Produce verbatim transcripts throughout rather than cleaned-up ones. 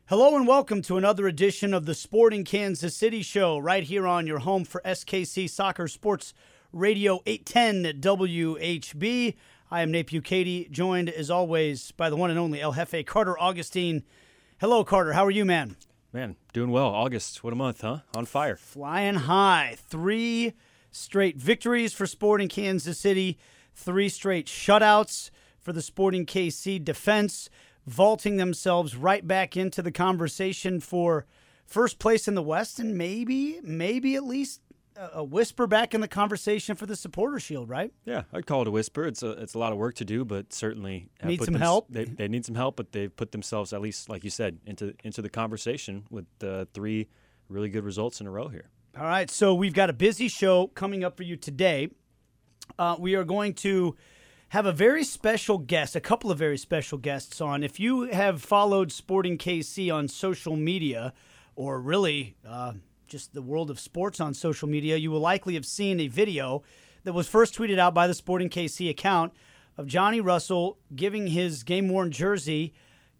Hello and welcome to another edition of the Sporting Kansas City Show right here on your home for S K C Soccer Sports Radio eight ten W H B. I am Nate Bukaty, joined as always by the one and only El Jefe Carter Augustine. Hello, Carter. How are you, man? Man, doing well. August, what a month, huh? On fire. Flying high. Three straight victories for Sporting Kansas City. Three straight shutouts for the Sporting K C defense, vaulting themselves right back into the conversation for first place in the West and maybe, maybe at least a whisper back in the conversation for the Supporter Shield, right? Yeah, I'd call it a whisper. It's a it's a lot of work to do, but certainly have Need put some them, help. They, they need some help, but they've put themselves, at least like you said, into into the conversation with uh, three really good results in a row here. All right, so we've got a busy show coming up for you today. Uh, we are going to have a very special guest, a couple of very special guests on. If you have followed Sporting K C on social media, or really uh, just the world of sports on social media, you will likely have seen a video that was first tweeted out by the Sporting K C account of Johnny Russell giving his game-worn jersey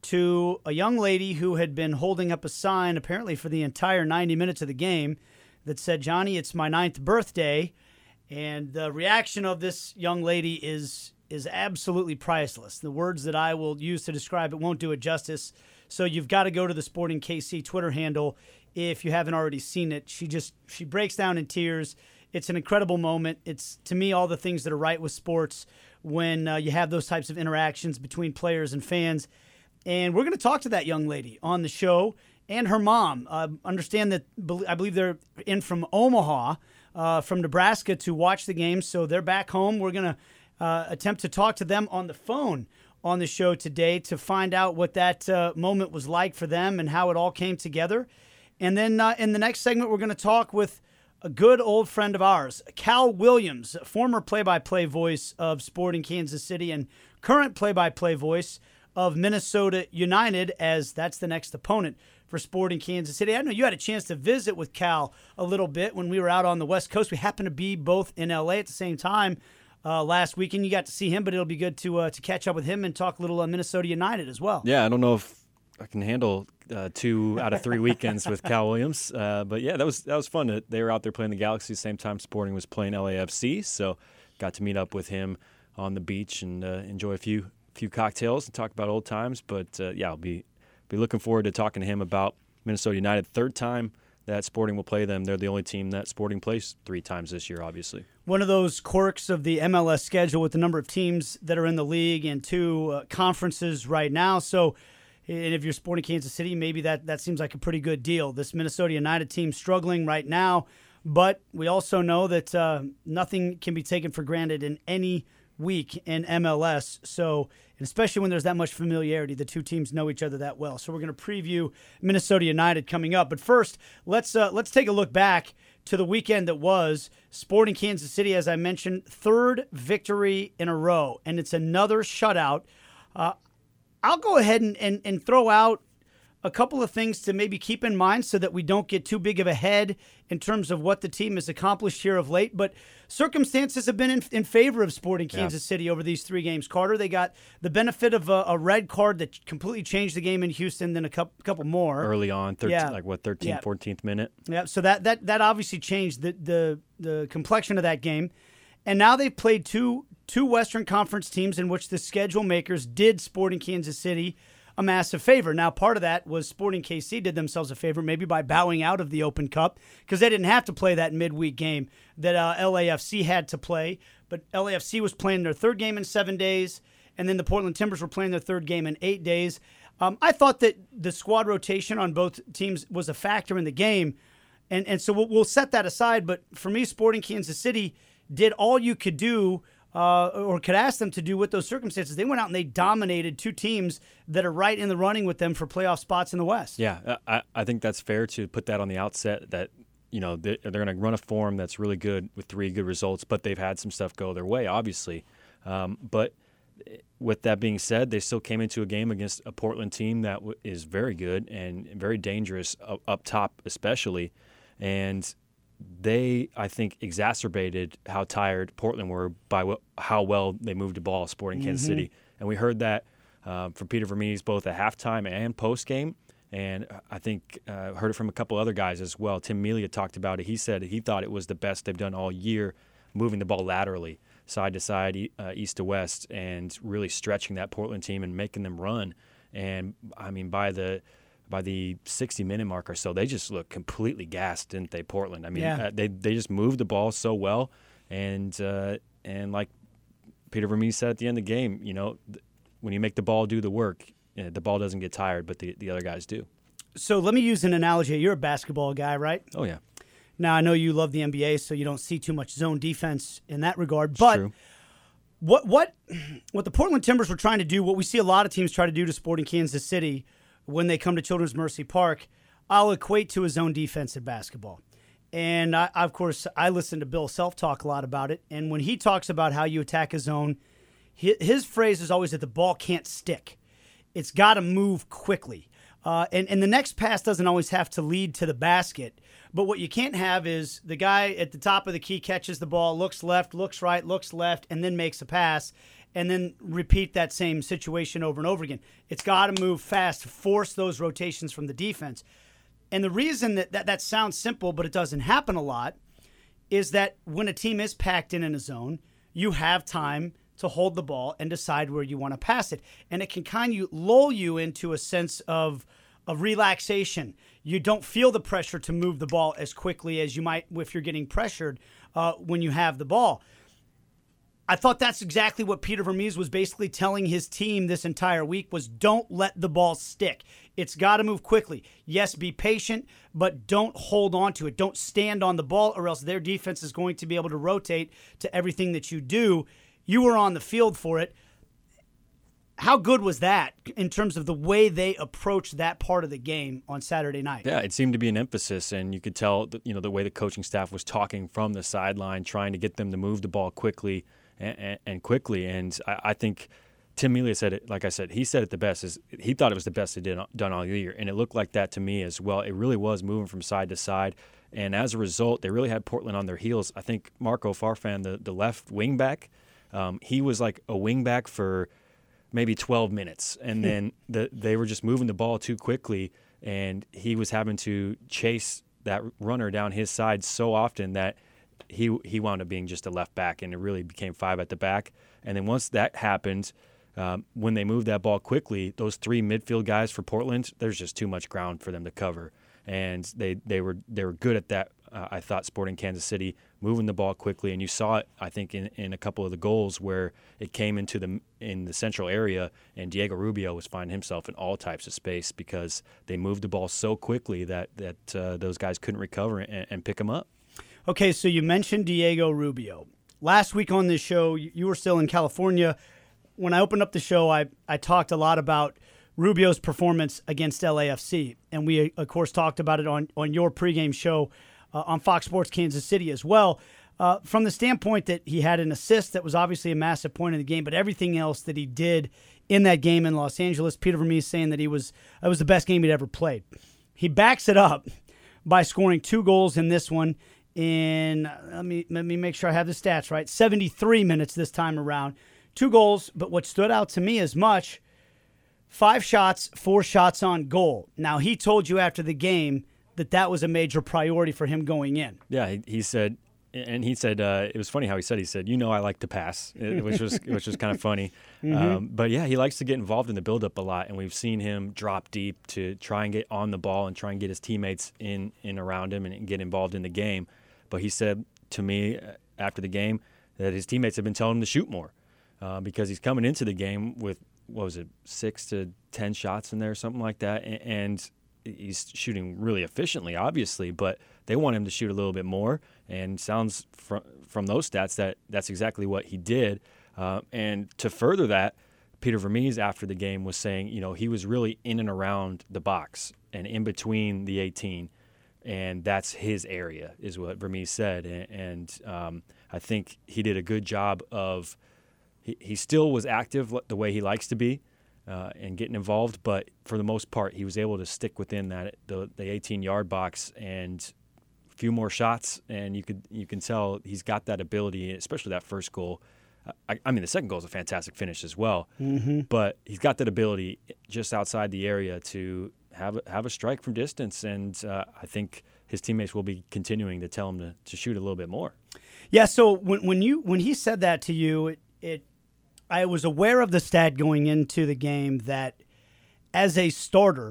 to a young lady who had been holding up a sign, apparently for the entire ninety minutes of the game, that said, "Johnny, it's my ninth birthday." And the reaction of this young lady is is absolutely priceless. The words that I will use to describe it won't do it justice. So you've got to go to the Sporting K C Twitter handle if you haven't already seen it. She just she breaks down in tears. It's an incredible moment. It's, to me, all the things that are right with sports when uh, you have those types of interactions between players and fans. And we're going to talk to that young lady on the show and her mom. Uh, understand that I believe they're in from Omaha, uh, from Nebraska, to watch the game. So they're back home. We're going to uh, attempt to talk to them on the phone on the show today to find out what that uh, moment was like for them and how it all came together. And then uh, in the next segment, we're going to talk with a good old friend of ours, Cal Williams, former play-by-play voice of Sporting Kansas City and current play-by-play voice of Minnesota United, as that's the next opponent for Sporting Kansas City. I know you had a chance to visit with Cal a little bit when we were out on the West Coast. We happened to be both in L A at the same time uh, last weekend. You got to see him, but it'll be good to uh, to catch up with him and talk a little uh, Minnesota United as well. Yeah, I don't know if I can handle uh, two out of three weekends with Cal Williams, uh, but yeah, that was that was fun. They were out there playing the Galaxy, same time Sporting was playing L A F C, so got to meet up with him on the beach and uh, enjoy a few few cocktails and talk about old times. But uh, yeah, I'll be be looking forward to talking to him about Minnesota United. Third time that Sporting will play them. They're the only team that Sporting plays three times this year, obviously. One of those quirks of the M L S schedule with the number of teams that are in the league and two uh, conferences right now. So, and if you're Sporting Kansas City, maybe that, that seems like a pretty good deal. This Minnesota United team struggling right now, but we also know that uh, nothing can be taken for granted in any week in M L S. So, and especially when there's that much familiarity, the two teams know each other that well. So we're going to preview Minnesota United coming up. But first, let's uh, let's take a look back to the weekend that was Sporting Kansas City. As I mentioned, third victory in a row, and it's another shutout. Uh, I'll go ahead and, and, and throw out a couple of things to maybe keep in mind so that we don't get too big of a head in terms of what the team has accomplished here of late. But circumstances have been in, in favor of Sporting Kansas yeah. City over these three games. Carter, they got the benefit of a, a red card that completely changed the game in Houston, then a couple, couple more. Early on, thirteen, yeah. like what, thirteenth, yeah. fourteenth minute? Yeah, so that, that, that obviously changed the, the, the complexion of that game. And now they've played two two Western Conference teams in which the schedule makers did Sporting Kansas City a massive favor. Now, part of that was Sporting K C did themselves a favor maybe by bowing out of the Open Cup because they didn't have to play that midweek game that uh, L A F C had to play. But L A F C was playing their third game in seven days, and then the Portland Timbers were playing their third game in eight days. Um, I thought that the squad rotation on both teams was a factor in the game, and, and so we'll, we'll set that aside. But for me, Sporting Kansas City did all you could do Uh, or could ask them to do with those circumstances. They went out and they dominated two teams that are right in the running with them for playoff spots in the West. Yeah, I, I think that's fair to put that on the outset that, you know, they're, they're going to run a form that's really good with three good results, but they've had some stuff go their way, obviously. Um, but with that being said, they still came into a game against a Portland team that w- is very good and very dangerous up, up top especially. And they, I think, exacerbated how tired Portland were by what, how well they moved the ball, Sporting Kansas Mm-hmm. City. And we heard that uh, from Peter Vermes both at halftime and post-game, And I think I uh, heard it from a couple other guys as well. Tim Melia talked about it. He said he thought it was the best they've done all year, moving the ball laterally, side to side, uh, east to west, and really stretching that Portland team and making them run. And, I mean, by the by the sixty-minute mark or so, they just looked completely gassed, didn't they, Portland? I mean, yeah. uh, they they just moved the ball so well. And, uh, and like Peter Vermes said at the end of the game, you know, th- when you make the ball do the work, you know, the ball doesn't get tired, but the, the other guys do. So let me use an analogy. You're a basketball guy, right? Oh, yeah. Now, I know you love the N B A, so you don't see too much zone defense in that regard. It's but true. what what what the Portland Timbers were trying to do, what we see a lot of teams try to do to Sporting Kansas City when they come to Children's Mercy Park, I'll equate to a zone defense in basketball. And, I, of course, I listen to Bill Self talk a lot about it. And when he talks about how you attack a zone, his, his phrase is always that the ball can't stick. It's got to move quickly. Uh, and, and the next pass doesn't always have to lead to the basket. But what you can't have is the guy at the top of the key catches the ball, looks left, looks right, looks left, and then makes a pass, and then repeat that same situation over and over again. It's got to move fast to force those rotations from the defense. And the reason that, that that sounds simple, but it doesn't happen a lot, is that when a team is packed in in a zone, you have time to hold the ball and decide where you want to pass it. And it can kind of lull you into a sense of, of relaxation. You don't feel the pressure to move the ball as quickly as you might if you're getting pressured uh, when you have the ball. I thought that's exactly what Peter Vermes was basically telling his team this entire week was don't let the ball stick. It's got to move quickly. Yes, be patient, but don't hold on to it. Don't stand on the ball or else their defense is going to be able to rotate to everything that you do. You were on the field for it. How good was that in terms of the way they approached that part of the game on Saturday night? Yeah, it seemed to be an emphasis, and you could tell that, you know, the way the coaching staff was talking from the sideline, trying to get them to move the ball quickly and, and quickly. And I, I think Tim Melia said it, like I said, he said it the best. Is he thought it was the best they did done all year, and it looked like that to me as well. It really was moving from side to side, and as a result, they really had Portland on their heels. I think Marco Farfan, the, the left wing back, um, he was like a wing back for maybe twelve minutes, and then the, they were just moving the ball too quickly, and he was having to chase that runner down his side so often that he he wound up being just a left back, and it really became five at the back. And then once that happened, um, when they moved that ball quickly, those three midfield guys for Portland, there's just too much ground for them to cover, and they they were they were good at that. Uh, I thought Sporting Kansas City moving the ball quickly, and you saw it, I think, in, in a couple of the goals where it came into the in the central area, and Diego Rubio was finding himself in all types of space because they moved the ball so quickly that that uh, those guys couldn't recover and, and pick him up. Okay, so you mentioned Diego Rubio. Last week on this show, you were still in California. When I opened up the show, I, I talked a lot about Rubio's performance against L A F C, and we, of course, talked about it on, on your pregame show Uh, on Fox Sports Kansas City as well, uh, from the standpoint that he had an assist that was obviously a massive point in the game, but everything else that he did in that game in Los Angeles, Peter Vermes saying that he was it was the best game he'd ever played. He backs it up by scoring two goals in this one in, let me, let me make sure I have the stats right, seventy-three minutes this time around. Two goals, but what stood out to me as much, five shots, four shots on goal. Now, he told you after the game that that was a major priority for him going in. Yeah, he, he said, and he said, uh, it was funny how he said, he said, you know, I like to pass, which was which was kind of funny. Mm-hmm. Um, but yeah, he likes to get involved in the build-up a lot, and we've seen him drop deep to try and get on the ball and try and get his teammates in, in around him and, and get involved in the game. But he said to me after the game that his teammates have been telling him to shoot more uh, because he's coming into the game with, what was it, six to ten shots in there, something like that, and, and he's shooting really efficiently, obviously, but they want him to shoot a little bit more, and sounds from from those stats that that's exactly what he did. Uh, and to further that, Peter Vermes after the game was saying, you know, he was really in and around the box and in between the eighteen, and that's his area, is what Vermes said. And, and um, I think he did a good job of he, he still was active the way he likes to be. Uh, and getting involved, but for the most part, he was able to stick within that the the eighteen-yard box and a few more shots, and you could you can tell he's got that ability, especially that first goal. I, I mean, the second goal is a fantastic finish as well, mm-hmm. but he's got that ability just outside the area to have a, have a strike from distance, and uh, I think his teammates will be continuing to tell him to, to shoot a little bit more. Yeah. So when when you when he said that to you, it, it I was aware of the stat going into the game that as a starter,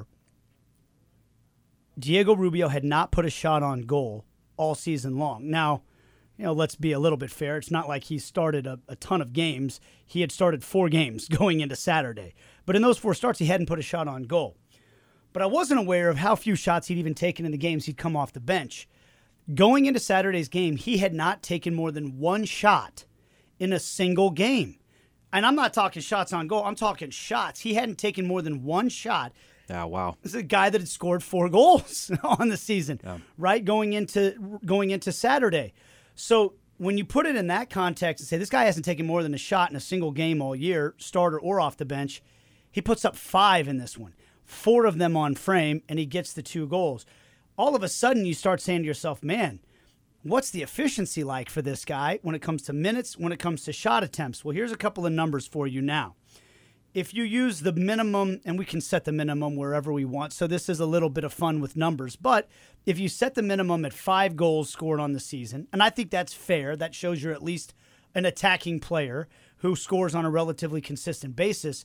Diego Rubio had not put a shot on goal all season long. Now, you know, let's be a little bit fair. It's not like he started a, a ton of games. He had started four games going into Saturday. But in those four starts, he hadn't put a shot on goal. But I wasn't aware of how few shots he'd even taken in the games he'd come off the bench. Going into Saturday's game, he had not taken more than one shot in a single game. And I'm not talking shots on goal. I'm talking shots. He hadn't taken more than one shot. Oh, wow. This is a guy that had scored four goals on the season, yeah. right, going into going into Saturday. So when you put it in that context and say this guy hasn't taken more than a shot in a single game all year, starter or off the bench, he puts up five in this one, four of them on frame, and he gets the two goals. All of a sudden you start saying to yourself, man, what's the efficiency like for this guy when it comes to minutes, when it comes to shot attempts? Well, here's a couple of numbers for you now. If you use the minimum, and we can set the minimum wherever we want, so this is a little bit of fun with numbers, but if you set the minimum at five goals scored on the season, and I think that's fair, that shows you're at least an attacking player who scores on a relatively consistent basis,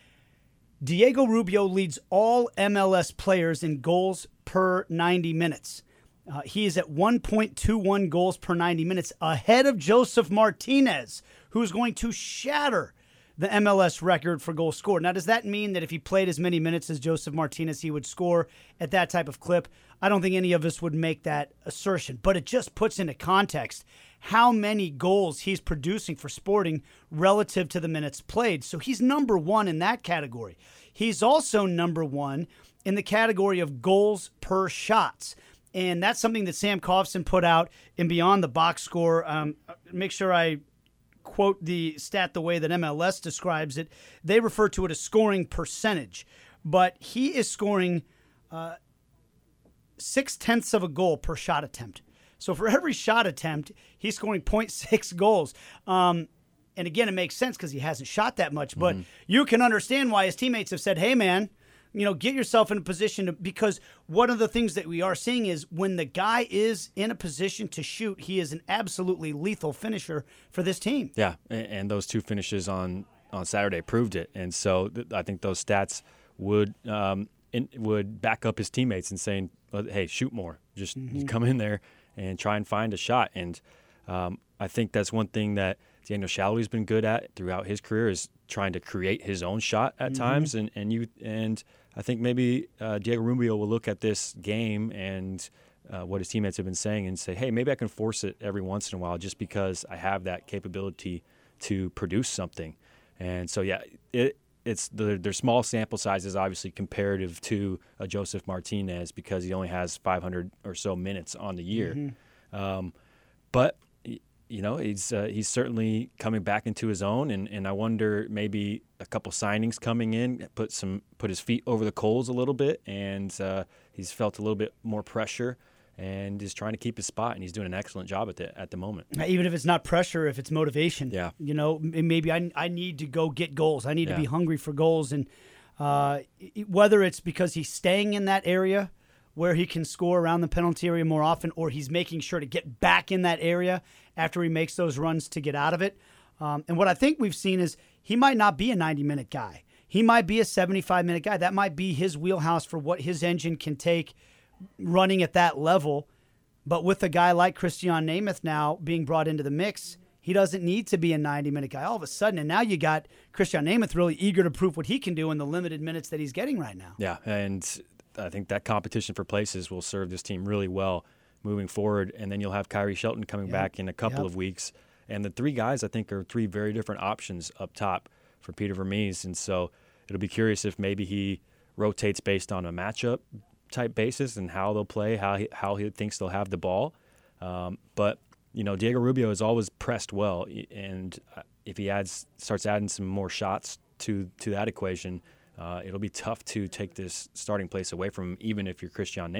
Diego Rubio leads all M L S players in goals per ninety minutes. Uh, he is at one point two one goals per ninety minutes, ahead of Josef Martinez, who's going to shatter the M L S record for goals scored. Now, does that mean that if he played as many minutes as Josef Martinez, he would score at that type of clip? I don't think any of us would make that assertion, but it just puts into context how many goals he's producing for Sporting relative to the minutes played. So he's number one in that category. He's also number one in the category of goals per shots. And that's something that Sam Kaufson put out in Beyond the Box Score. Um, make sure I quote the stat the way that M L S describes it. They refer to it as scoring percentage, but he is scoring uh, six-tenths of a goal per shot attempt. So for every shot attempt, he's scoring point six goals. Um, and again, it makes sense because he hasn't shot that much, but mm-hmm. you can understand why his teammates have said, hey, man, you know, get yourself in a position to, because one of the things that we are seeing is when the guy is in a position to shoot, he is an absolutely lethal finisher for this team. Yeah, and those two finishes on, on Saturday proved it. And so th- I think those stats would um, in, would back up his teammates in saying, hey, shoot more. Just mm-hmm. come in there and try and find a shot. And um, I think that's one thing that Daniel Shalvey's been good at throughout his career is trying to create his own shot at mm-hmm. times. And, and you and I think maybe uh, Diego Rubio will look at this game and uh, what his teammates have been saying and say, hey, maybe I can force it every once in a while just because I have that capability to produce something. And so, yeah, it, it's the, they're small sample sizes, obviously, comparative to uh, Josef Martinez because he only has five hundred or so minutes on the year. Mm-hmm. Um, but you know, he's uh, he's certainly coming back into his own, and, and I wonder maybe a couple signings coming in put some put his feet over the coals a little bit, and uh, he's felt a little bit more pressure, and is trying to keep his spot, and he's doing an excellent job at the at the moment. Even if it's not pressure, if it's motivation, yeah, you know, maybe I I need to go get goals. I need yeah. to be hungry for goals, and uh, whether it's because he's staying in that area where he can score around the penalty area more often, or he's making sure to get back in that area after he makes those runs to get out of it. Um, and what I think we've seen is he might not be a ninety-minute guy. He might be a seventy-five-minute guy. That might be his wheelhouse for what his engine can take running at that level. But with a guy like Christian Nemeth now being brought into the mix, he doesn't need to be a ninety-minute guy all of a sudden. And now you got Christian Nemeth really eager to prove what he can do in the limited minutes that he's getting right now. Yeah, and I think that competition for places will serve this team really well moving forward. And then you'll have Kyrie Shelton coming yep. back in a couple yep. of weeks. And the three guys, I think, are three very different options up top for Peter Vermes. And so it'll be curious if maybe he rotates based on a matchup type basis and how they'll play, how he, how he thinks they'll have the ball. Um, but, you know, Diego Rubio has always pressed well. And if he adds starts adding some more shots to, to that equation, uh, it'll be tough to take this starting place away from him, even if you're Christian Nemeth.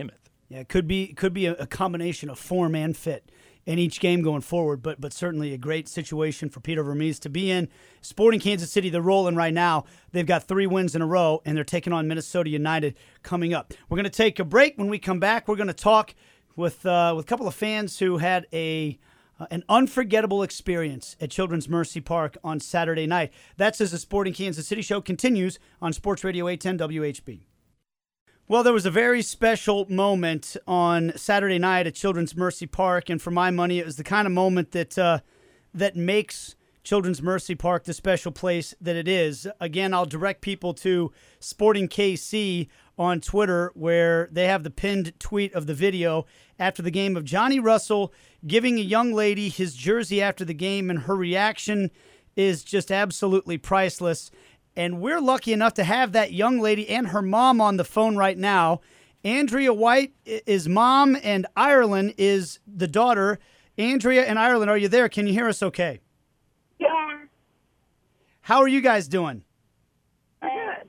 Yeah, it could be could be a, a combination of form and fit in each game going forward, but but certainly a great situation for Peter Vermes to be in. Sporting Kansas City, they're rolling right now. They've got three wins in a row, and they're taking on Minnesota United coming up. We're going to take a break. When we come back, we're going to talk with uh, with a couple of fans who had a uh, an unforgettable experience at Children's Mercy Park on Saturday night. That's as the Sporting Kansas City show continues on Sports Radio eight ten W H B. Well, there was a very special moment on Saturday night at Children's Mercy Park, and for my money, it was the kind of moment that uh, that makes Children's Mercy Park the special place that it is. Again, I'll direct people to Sporting K C on Twitter, where they have the pinned tweet of the video after the game of Johnny Russell giving a young lady his jersey after the game, and her reaction is just absolutely priceless. And we're lucky enough to have that young lady and her mom on the phone right now. Andrea White is mom, and Ireland is the daughter. Andrea and Ireland, are you there? Can you hear us okay? Yeah. How are you guys doing? Good.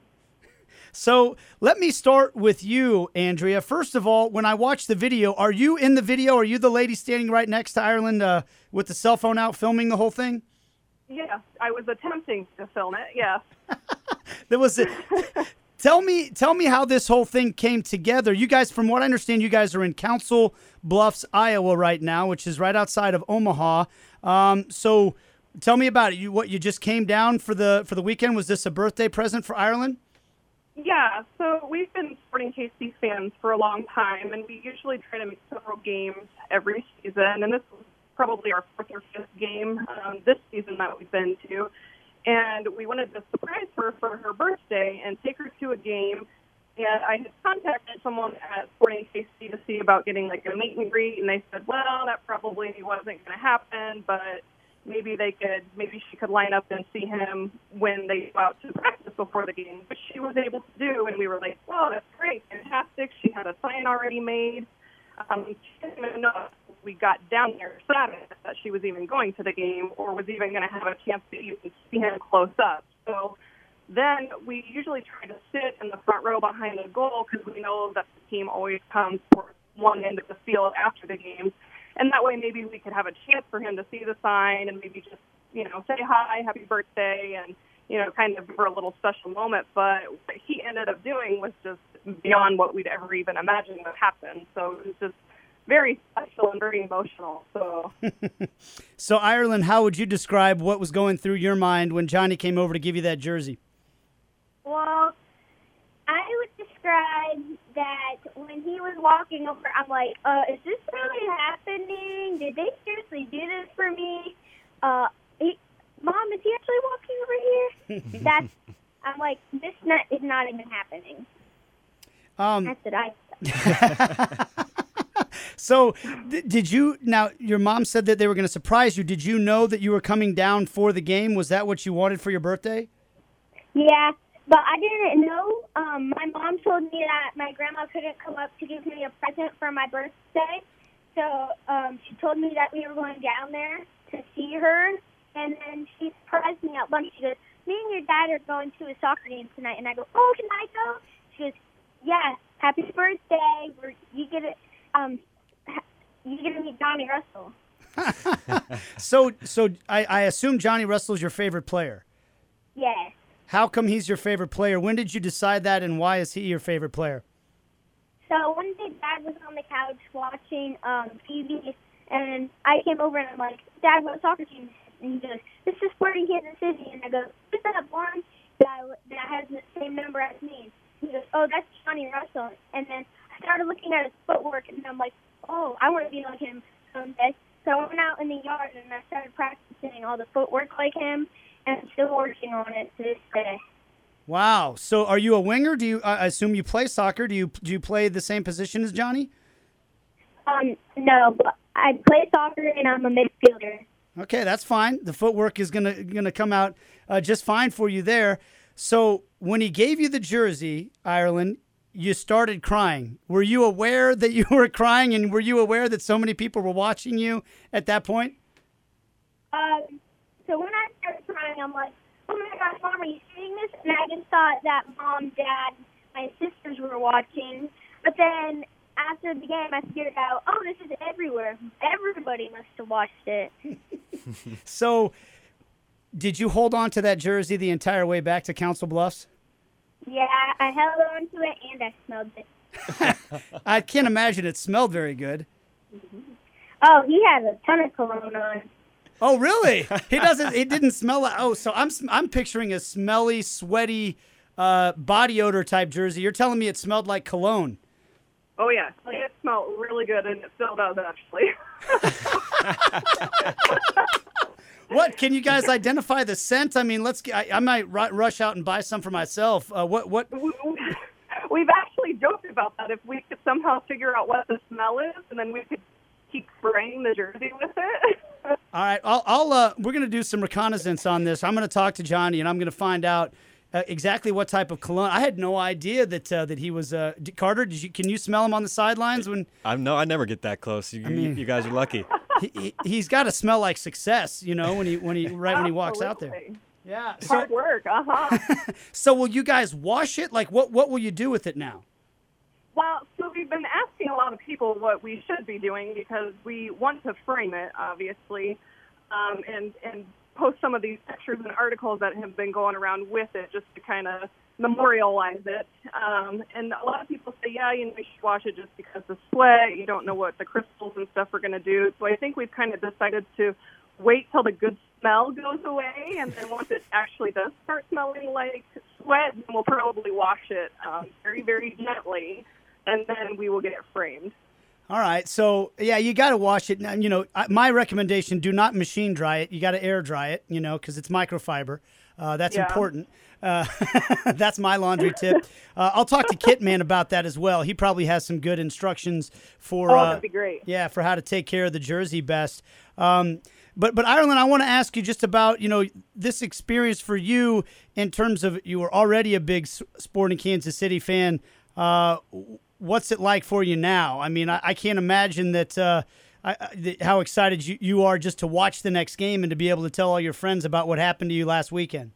So let me start with you, Andrea. First of all, when I watched the video, are you in the video? Are you the lady standing right next to Ireland uh, with the cell phone out filming the whole thing? Yes, I was attempting to film it. Yes. There was a, tell me tell me how this whole thing came together. You guys, from what I understand, you guys are in Council Bluffs, Iowa right now, which is right outside of Omaha. Um, so tell me about it. You what you just came down for the for the weekend? Was this a birthday present for Ireland? Yeah, so we've been Sporting K C fans for a long time, and we usually try to make several games every season, and this was probably our fourth or fifth game um, this season that we've been to. And we wanted to surprise her for her birthday and take her to a game. And I had contacted someone at Sporting K C to see about getting like a meet and greet, and they said, well, that probably wasn't going to happen, but maybe they could, maybe she could line up and see him when they go out to practice before the game, which she was able to do. And we were like, well, that's great, fantastic. She had a sign already made. Um, she didn't even know if we got down there Saturday that she was even going to the game or was even going to have a chance to even see him close up. So then we usually try to sit in the front row behind the goal because we know that the team always comes for one end of the field after the game. And that way maybe we could have a chance for him to see the sign and maybe just, you know, say hi, happy birthday, and, you know, kind of for a little special moment. But what he ended up doing was just beyond what we'd ever even imagined would happen. So it was just very special and very emotional. So, so Ireland, how would you describe what was going through your mind when Johnny came over to give you that jersey? Well, I would describe that when he was walking over, I'm like, uh, is this really happening? Did they seriously do this for me? Uh, he, Mom, is he actually walking over here? That's, I'm like, this not, is not even happening. Um, That's what I thought. So th- did you, now your mom said that they were going to surprise you. Did you know that you were coming down for the game? Was that what you wanted for your birthday? Yeah, but I didn't know. Um, my mom told me that my grandma couldn't come up to give me a present for my birthday. So um, she told me that we were going down there to see her. And then she surprised me at lunch. She goes, me and your dad are going to a soccer game tonight. And I go, oh, can I go? She goes, yeah, happy birthday. We're, you get it. Um, you get to meet Johnny Russell. so so I, I assume Johnny Russell is your favorite player. Yes. How come he's your favorite player? When did you decide that, and why is he your favorite player? So one day Dad was on the couch watching um, T V, and I came over and I'm like, Dad, what soccer team? And he goes, this is Sporting Kansas City. And I go, who's that one that, that has the same number as me? He goes, oh, that's Johnny Russell. And then I started looking at his footwork, and I'm like, oh, I want to be like him someday. So I went out in the yard, and I started practicing all the footwork like him, and I'm still working on it to this day. Wow. So are you a winger? Do you? I assume you play soccer. Do you do you play the same position as Johnny? Um, no, but I play soccer, and I'm a midfielder. Okay, that's fine. The footwork is gonna gonna come out uh, just fine for you there. So when he gave you the jersey, Ireland, you started crying. Were you aware that you were crying, and were you aware that so many people were watching you at that point? Um, so when I started crying, I'm like, oh my gosh, Mom, are you seeing this? And I just thought that Mom, Dad, my sisters were watching. But then after the game, I figured out, oh, this is everywhere. Everybody must have watched it. So, did you hold on to that jersey the entire way back to Council Bluffs? Yeah, I held on to it and I smelled it. I can't imagine it smelled very good. Oh, he has a ton of cologne on. Oh, really? He doesn't. It didn't smell like. Oh, so I'm I'm picturing a smelly, sweaty, uh, body odor type jersey. You're telling me it smelled like cologne? Oh, yeah. It smelled really good, and it still does, actually. What? Can you guys identify the scent? I mean, let's. I, I might r- rush out and buy some for myself. Uh, what? What? We've actually joked about that. If we could somehow figure out what the smell is, and then we could keep spraying the jersey with it. All right, I'll. I'll uh, we're gonna do some reconnaissance on this. I'm gonna talk to Johnny, and I'm gonna find out uh, exactly what type of cologne. I had no idea that uh, that he was. Uh, Carter, did you? Can you smell him on the sidelines when? I no, I never get that close. You, I mean- you guys are lucky. he, he, he's got to smell like success, you know, when he when he right when he walks out there. Absolutely. Yeah. So, Hard work, uh-huh. so will you guys wash it? Like, what what will you do with it now? Well, so we've been asking a lot of people what we should be doing because we want to frame it, obviously, um, and and post some of these pictures and articles that have been going around with it just to kind of memorialize it. Um, and a lot of people say, yeah, you know, you should wash it just because of sweat. You don't know what the crystals and stuff are going to do. So I think we've kind of decided to wait till the good smell goes away, and then once it actually does start smelling like sweat, then we'll probably wash it um, very, very gently, and then we will get it framed. All right. So, yeah, you got to wash it. Now, you know, I- my recommendation, do not machine dry it. You got to air dry it, you know, because it's microfiber. Uh, that's Yeah. important. Uh, that's my laundry tip. Uh, I'll talk to Kitman about that as well. He probably has some good instructions for Oh, uh, that'd be great. yeah, for how to take care of the jersey best. Um, but but Ireland, I want to ask you just about, you know, this experience for you in terms of you were already a big S- Sporting Kansas City fan. Uh, what's it like for you now? I mean, I, I can't imagine that. Uh, I, I, that how excited you, you are just to watch the next game and to be able to tell all your friends about what happened to you last weekend.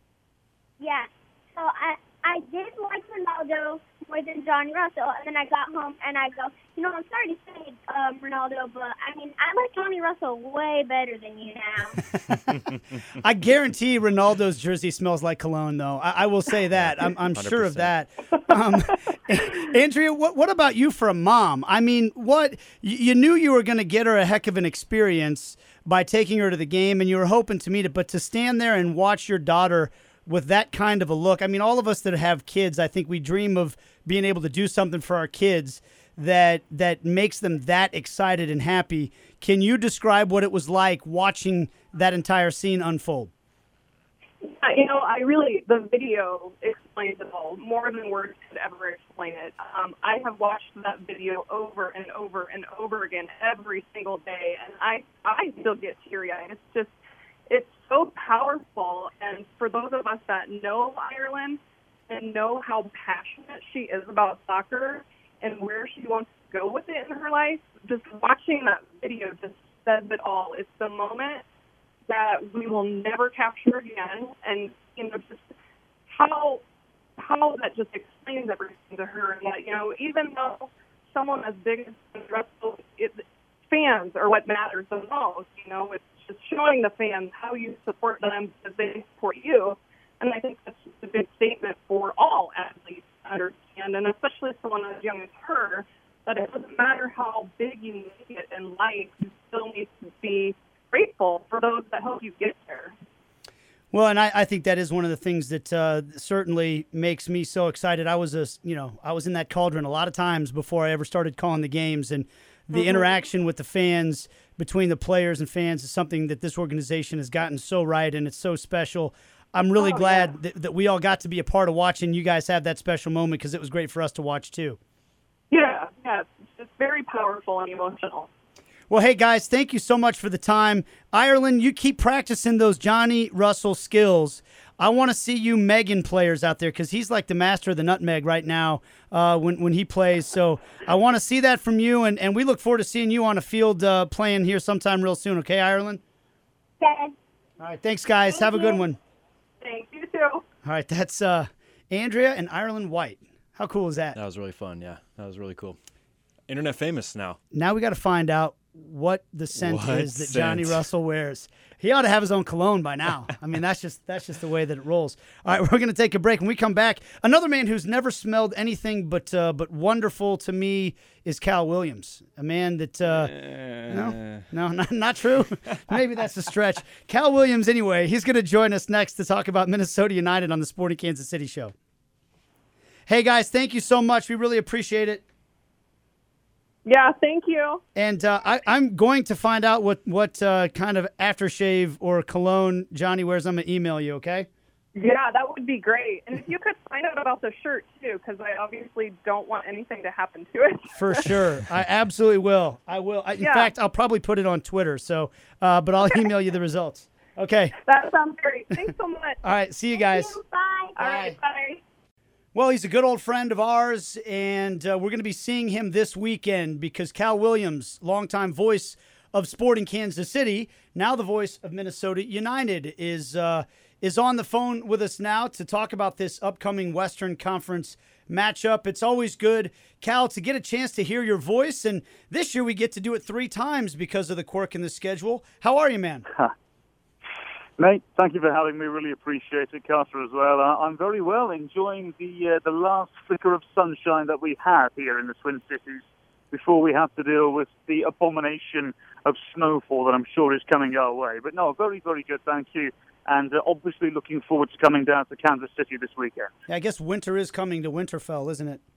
Yeah. So I I did like Ronaldo more than Johnny Russell, and then I got home and I go, you know, I'm sorry to say, um, Ronaldo, but I mean, I like Johnny Russell way better than you now. I guarantee Ronaldo's jersey smells like cologne, though. I, I will say that. I'm, I'm sure of that. Um, Andrea, what, what about you for a mom? I mean, what you, you knew you were going to get her a heck of an experience by taking her to the game, and you were hoping to meet it, but to stand there and watch your daughter with that kind of a look. I mean, all of us that have kids, I think we dream of being able to do something for our kids that that makes them that excited and happy. Can you describe what it was like watching that entire scene unfold? Uh, you know, I really, the video explains it all, more than words could ever explain it. Um, I have watched that video over and over and over again every single day, and I, I still get teary-eyed. It's just, it's so powerful, and for those of us that know Ireland and know how passionate she is about soccer and where she wants to go with it in her life, just watching that video just says it all. It's the moment that we will never capture again, and you know, just how how that just explains everything to her. And that, you know, even though someone as big as Russell, it, fans are what matters the most. You know, it's just showing the fans how you support them as they support you. And I think that's just a big statement for all athletes to understand, and especially someone as young as her, that it doesn't matter how big you make it in life, you still need to be grateful for those that help you get there. Well, and I, I think that is one of the things that uh, certainly makes me so excited. I was a, you know, I was in that cauldron a lot of times before I ever started calling the games, and the mm-hmm. interaction with the fans, between the players and fans, is something that this organization has gotten so right, and it's so special. I'm really oh, glad yeah. that, that we all got to be a part of watching you guys have that special moment, because it was great for us to watch too. Yeah, yeah, it's just very powerful and emotional. Well, hey, guys, thank you so much for the time. Ireland, you keep practicing those Johnny Russell skills. I want to see you Megan players out there, because he's like the master of the nutmeg right now uh, when, when he plays. So I want to see that from you, and, and we look forward to seeing you on a field uh, playing here sometime real soon. Okay, Ireland? Okay. All right, thanks, guys. Thank Have a good you. one. Thank you, too. All right, that's uh, Andrea and Ireland White. How cool is that? That was really fun, yeah. That was really cool. internet famous now. Now we got to find out what the scent What is that scent? Johnny Russell wears. He ought to have his own cologne by now. I mean, that's just that's just the way that it rolls. All right, we're going to take a break. When we come back, another man who's never smelled anything but uh, but wonderful to me is Cal Williams, a man that uh, no, no, not, not true. Maybe that's a stretch. Cal Williams, anyway, he's going to join us next to talk about Minnesota United on the Sporting Kansas City Show. Hey guys, thank you so much. We really appreciate it. Yeah, thank you. And uh, I, I'm going to find out what, what uh, kind of aftershave or cologne Johnny wears. I'm going to email you, okay? Yeah, that would be great. And if you could find out about the shirt, too, because I obviously don't want anything to happen to it. For sure. I absolutely will. I will. I, in Yeah. fact, I'll probably put it on Twitter, So, uh, but I'll email you the results. Okay. That sounds great. Thanks so much. All right. See you guys. Bye. All right, bye. Well, he's a good old friend of ours, and uh, we're going to be seeing him this weekend because Cal Williams, longtime voice of Sporting Kansas City, now the voice of Minnesota United, is uh, is on the phone with us now to talk about this upcoming Western Conference matchup. It's always good, Cal, to get a chance to hear your voice, and this year we get to do it three times because of the quirk in the schedule. How are you, man? Mate, thank you for having me. Really appreciate it, Carter, as well. Uh, I'm very well, enjoying the uh, the last flicker of sunshine that we have here in the Twin Cities before we have to deal with the abomination of snowfall that I'm sure is coming our way. But no, very, very good, thank you. And uh, obviously looking forward to coming down to Kansas City this weekend. Yeah, I guess winter is coming to Winterfell, isn't it?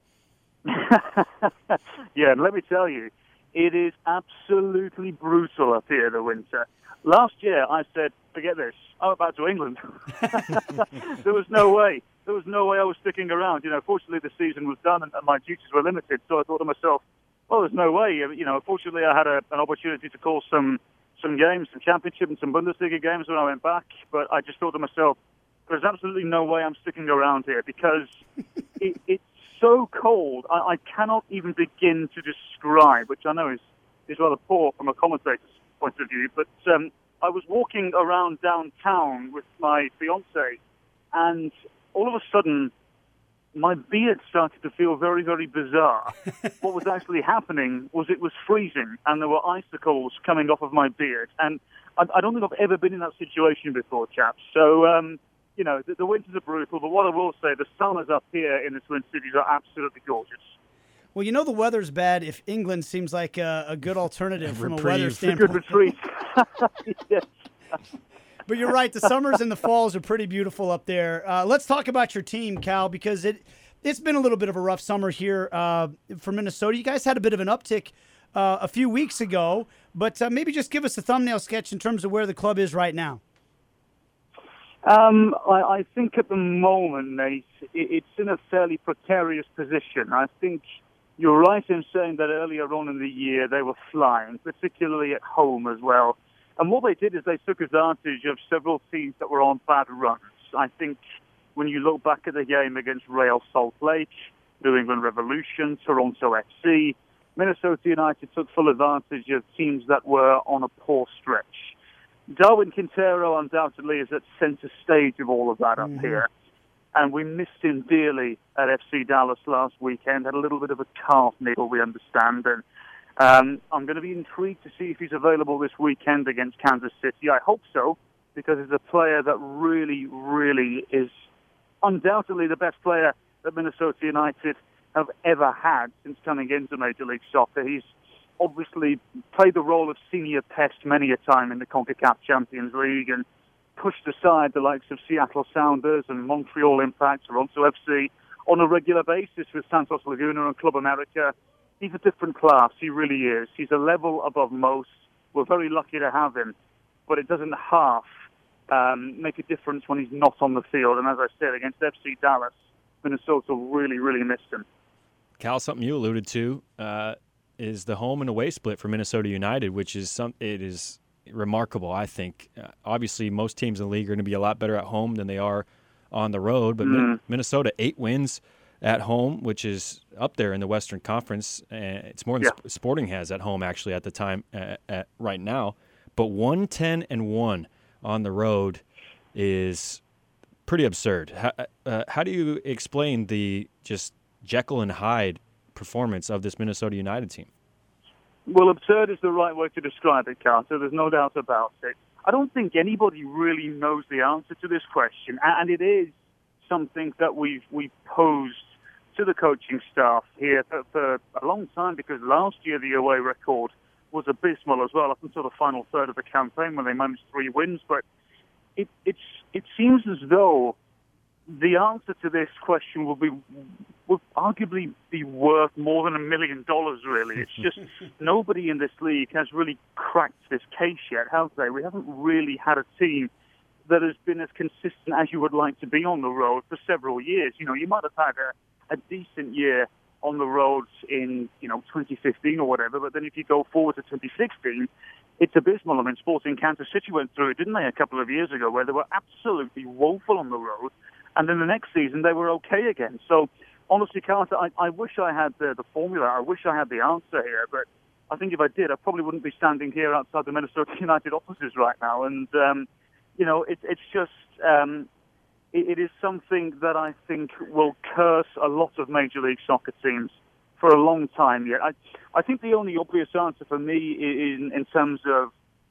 Yeah, and let me tell you, it is absolutely brutal up here, the winter. Last year, I said, forget this, I'm about to England. There was no way. There was no way I was sticking around. You know, fortunately, the season was done and, and my duties were limited. So I thought to myself, well, there's no way. You know, fortunately, I had a, an opportunity to call some some games, some championship and some Bundesliga games when I went back. But I just thought to myself, there's absolutely no way I'm sticking around here because it, it's so cold. I, I cannot even begin to describe, which I know is, is rather poor from a commentator's point of view. But um, I was walking around downtown with my fiancée, and all of a sudden, my beard started to feel very, very bizarre. What was actually happening was it was freezing, and there were icicles coming off of my beard. And I, I don't think I've ever been in that situation before, chaps. So, um, you know, the, the winters are brutal, but what I will say, the summers up here in the Twin Cities are absolutely gorgeous. Well, you know the weather's bad if England seems like a, a good alternative from a weather Reprieve. It's a good standpoint. retreat. Yes. But you're right. The summers and the falls are pretty beautiful up there. Uh, let's talk about your team, Cal, because it, it's been a little bit of a rough summer here uh, for Minnesota. You guys had a bit of an uptick uh, a few weeks ago, but uh, maybe just give us a thumbnail sketch in terms of where the club is right now. Um, I, I think at the moment, Nate, it, it's in a fairly precarious position. I think you're right in saying that earlier on in the year they were flying, particularly at home as well. And what they did is they took advantage of several teams that were on bad runs. I think when you look back at the game against Real Salt Lake, New England Revolution, Toronto F C, Minnesota United took full advantage of teams that were on a poor stretch. Darwin Quintero undoubtedly is at center stage of all of that up Mm-hmm. here. And we missed him dearly at F C Dallas last weekend. Had a little bit of a calf niggle, we understand. And um, I'm going to be intrigued to see if he's available this weekend against Kansas City. I hope so, because he's a player that really, really is undoubtedly the best player that Minnesota United have ever had since coming into Major League Soccer. He's obviously played the role of senior pest many a time in the CONCACAF Champions League and pushed aside the likes of Seattle Sounders and Montreal Impact, Toronto F C on a regular basis with Santos Laguna and Club America. He's a different class, he really is. He's a level above most. We're very lucky to have him, but it doesn't half um, make a difference when he's not on the field. And as I said, against F C Dallas, Minnesota really, really missed him. Cal, something you alluded to uh, is the home and away split for Minnesota United, which is some it is remarkable, I think. Uh, obviously, most teams in the league are going to be a lot better at home than they are on the road, but Mm. Min- Minnesota, eight wins at home, which is up there in the Western Conference. Uh, it's more than Yeah. Sp- Sporting has at home, actually, at the time, uh, at right now. But one ten and one on the road is pretty absurd. How, uh, how do you explain the just Jekyll and Hyde performance of this Minnesota United team? Well, absurd is the right way to describe it, Carter. There's no doubt about it. I don't think anybody really knows the answer to this question, and it is something that we've we've posed to the coaching staff here for, for a long time, because last year the away record was abysmal as well, up until the final third of the campaign when they managed three wins. But it it's it seems as though the answer to this question will be will arguably be worth more than a million dollars, really. It's just nobody in this league has really cracked this case yet, have they? We haven't really had a team that has been as consistent as you would like to be on the road for several years. You know, you might have had a, a decent year on the roads in, you know, twenty fifteen or whatever, but then if you go forward to twenty sixteen, it's abysmal. I mean, Sporting Kansas City went through it, didn't they, a couple of years ago, where they were absolutely woeful on the road. And then the next season, they were okay again. So, honestly, Carter, I, I wish I had the, the formula. I wish I had the answer here. But I think if I did, I probably wouldn't be standing here outside the Minnesota United offices right now. And, um, you know, it, it's just, um, it, it is something that I think will curse a lot of Major League Soccer teams for a long time yet. I, I think the only obvious answer for me is in, in terms of,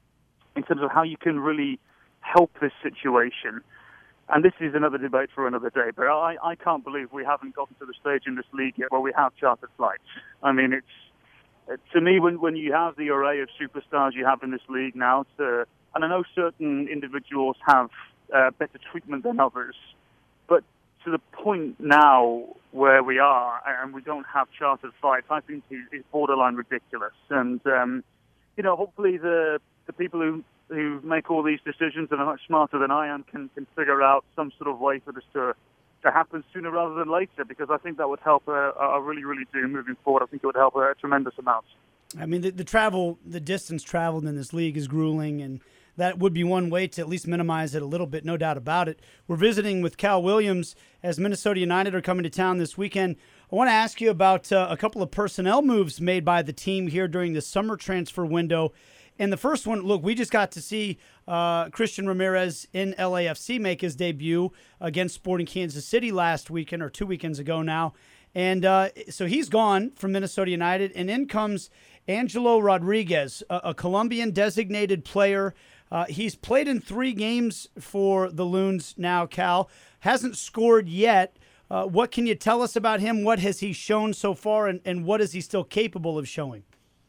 in terms of how you can really help this situation. And this is another debate for another day, but I, I can't believe we haven't gotten to the stage in this league yet where we have chartered flights. I mean, it's to me, when, when you have the array of superstars you have in this league now, to, and I know certain individuals have uh, better treatment than others, but to the point now where we are and we don't have chartered flights, I think is, is borderline ridiculous. And, um, you know, hopefully the, the people who who make all these decisions and are much smarter than I am can, can figure out some sort of way for this to to happen sooner rather than later, because I think that would help. Uh, I really, really do moving forward. I think it would help a tremendous amount. I mean, the, the travel, the distance traveled in this league is grueling, and that would be one way to at least minimize it a little bit, no doubt about it. We're visiting with Cal Williams as Minnesota United are coming to town this weekend. I want to ask you about uh, a couple of personnel moves made by the team here during the summer transfer window. And the first one, look, we just got to see uh, Christian Ramirez in L A F C make his debut against Sporting Kansas City last weekend, or two weekends ago now. And uh, so he's gone from Minnesota United, and in comes Angelo Rodriguez, a, a Colombian designated player. Uh, he's played in three games for the Loons now, Cal. Hasn't scored yet. Uh, what can you tell us about him? What has he shown so far, and, and what is he still capable of showing?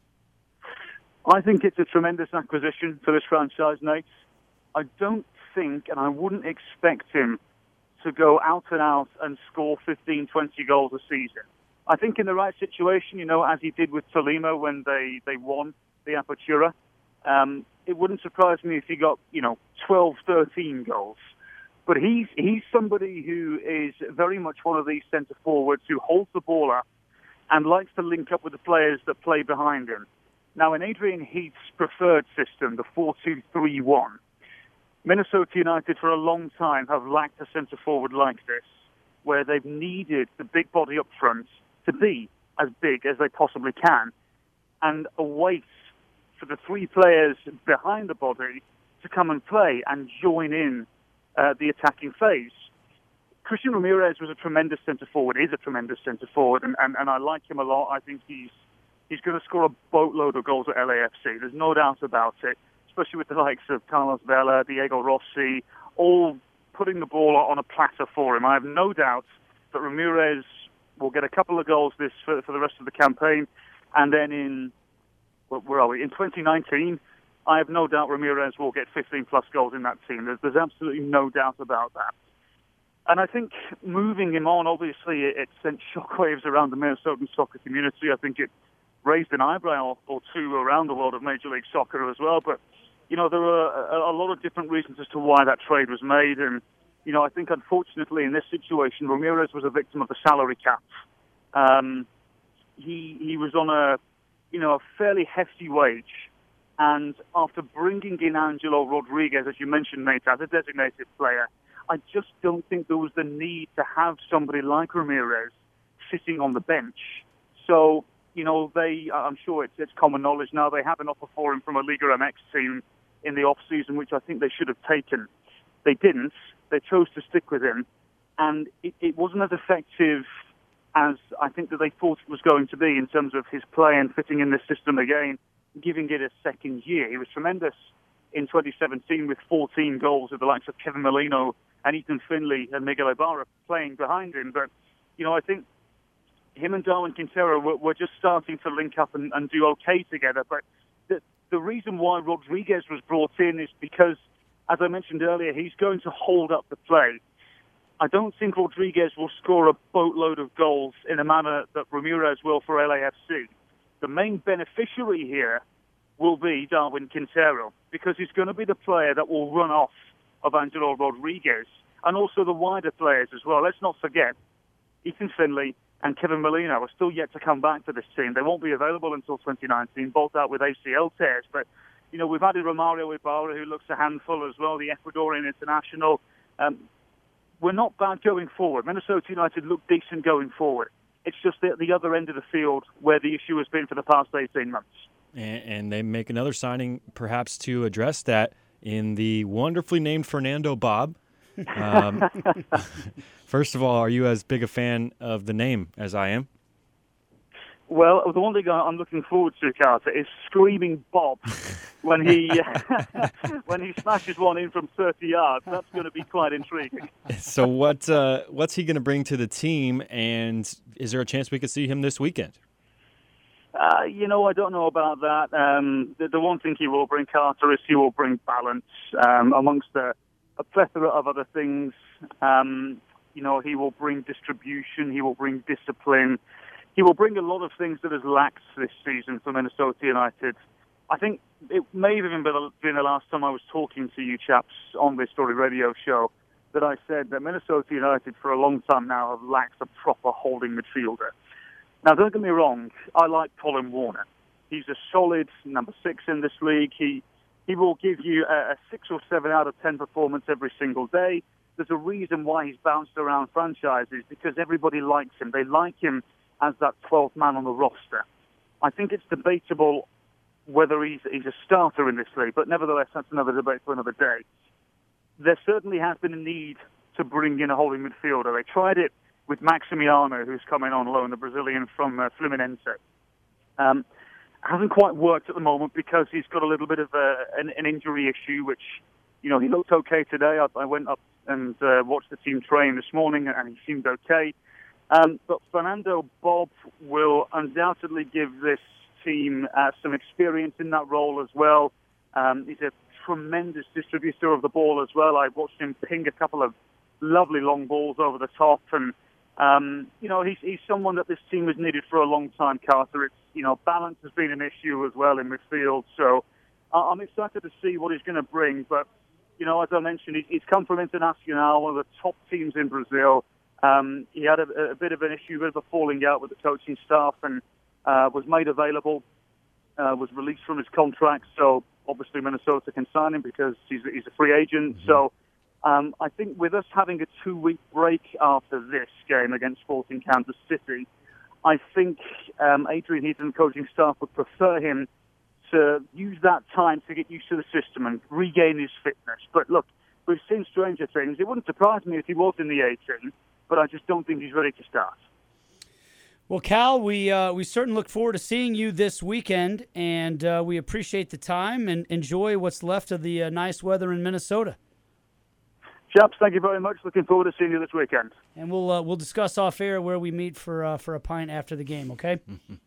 I think it's a tremendous acquisition for this franchise, Nate. I don't think, and I wouldn't expect him to go out and out and score fifteen, twenty goals a season. I think in the right situation, you know, as he did with Tolima when they, they won the Apertura, um, it wouldn't surprise me if he got, you know, twelve, thirteen goals. But he's he's somebody who is very much one of these centre forwards who holds the ball up and likes to link up with the players that play behind him. Now, in Adrian Heath's preferred system, the four two three one, Minnesota United for a long time have lacked a centre-forward like this, where they've needed the big body up front to be as big as they possibly can, and a wait for the three players behind the body to come and play and join in uh, the attacking phase. Christian Ramirez was a tremendous centre-forward, is a tremendous centre-forward, and, and, and I like him a lot. I think he's He's going to score a boatload of goals at L A F C. There's no doubt about it, especially with the likes of Carlos Vela, Diego Rossi, all putting the ball on a platter for him. I have no doubt that Ramirez will get a couple of goals this for, for the rest of the campaign. And then in, where are we, in twenty nineteen, I have no doubt Ramirez will get fifteen plus goals in that team. There's, there's absolutely no doubt about that. And I think moving him on, obviously, it, it sent shockwaves around the Minnesotan soccer community. I think it raised an eyebrow or two around the world of Major League Soccer as well. But, you know, there were a, a lot of different reasons as to why that trade was made. And, you know, I think, unfortunately, in this situation, Ramirez was a victim of the salary cap. Um, he he was on a, you know, a fairly hefty wage. And after bringing in Angelo Rodriguez, as you mentioned, Nate, as a designated player, I just don't think there was the need to have somebody like Ramirez sitting on the bench. So, you know, they, I'm sure it's, it's common knowledge now, they have an offer for him from a Liga M X team in the off-season, which I think they should have taken. They didn't. They chose to stick with him. And it, it wasn't as effective as I think that they thought it was going to be in terms of his play and fitting in the system again, giving it a second year. He was tremendous in twenty seventeen with fourteen goals with the likes of Kevin Molino and Ethan Finley and Miguel Ibarra playing behind him. But, you know, I think him and Darwin Quintero were, were just starting to link up and, and do okay together. But the, the reason why Rodriguez was brought in is because, as I mentioned earlier, he's going to hold up the play. I don't think Rodriguez will score a boatload of goals in a manner that Ramirez will for L A F C. The main beneficiary here will be Darwin Quintero, because he's going to be the player that will run off of Angelo Rodriguez, and also the wider players as well. Let's not forget, Ethan Finley and Kevin Molino are still yet to come back to this team. They won't be available until twenty nineteen, both out with A C L tears. But, you know, we've added Romario Ibarra, who looks a handful as well, the Ecuadorian international. Um, we're not bad going forward. Minnesota United look decent going forward. It's just at the other end of the field where the issue has been for the past eighteen months. And, and they make another signing perhaps to address that in the wonderfully named Fernando Bob. Um, first of all, are you as big a fan of the name as I am? Well, the one thing I'm looking forward to, Carter, is screaming Bob when he when he smashes one in from thirty yards. That's going to be quite intriguing. So what uh, what's he going to bring to the team, and is there a chance we could see him this weekend? Uh, you know, I don't know about that. Um, the, the one thing he will bring, Carter, is he will bring balance um, amongst a, a plethora of other things. Um, you know, he will bring distribution. He will bring discipline. He will bring a lot of things that has lacked this season for Minnesota United. I think it may have even been the last time I was talking to you chaps on this Story Radio show that I said that Minnesota United for a long time now have lacked a proper holding midfielder. Now, don't get me wrong, I like Colin Warner. He's a solid number six in this league. He he will give you a, a six or seven out of ten performance every single day. There's a reason why he's bounced around franchises, because everybody likes him. They like him as that twelfth man on the roster. I think it's debatable whether he's, he's a starter in this league, but nevertheless, that's another debate for another day. There certainly has been a need to bring in a holding midfielder. They tried it with Maximiano, who's coming on loan, the Brazilian from uh, Fluminense. Um, hasn't quite worked at the moment because he's got a little bit of a, an, an injury issue, which, you know, he looked okay today. I, I went up and uh, watched the team train this morning, and he seemed okay. Um, but Fernando Bob will undoubtedly give this team uh, some experience in that role as well. Um, he's a tremendous distributor of the ball as well. I watched him ping a couple of lovely long balls over the top, and Um, you know, he's, he's someone that this team has needed for a long time, Carter. It's, you know, balance has been an issue as well in midfield. So uh, I'm excited to see what he's going to bring. But, you know, as I mentioned, he, he's come from Internacional, one of the top teams in Brazil. Um, he had a, a bit of an issue, a bit of a falling out with the coaching staff, and uh, was made available, uh, was released from his contract. So obviously Minnesota can sign him because he's, he's a free agent. Mm-hmm. So Um, I think with us having a two-week break after this game against Sporting Kansas City, I think um, Adrian Heath and the coaching staff would prefer him to use that time to get used to the system and regain his fitness. But look, we've seen stranger things. It wouldn't surprise me if he was in the A team, but I just don't think he's ready to start. Well, Cal, we uh, we certainly look forward to seeing you this weekend, and uh, we appreciate the time and enjoy what's left of the uh, nice weather in Minnesota. Chaps, thank you very much. Looking forward to seeing you this weekend. And we'll uh, we'll discuss off air where we meet for uh, for a pint after the game. Okay.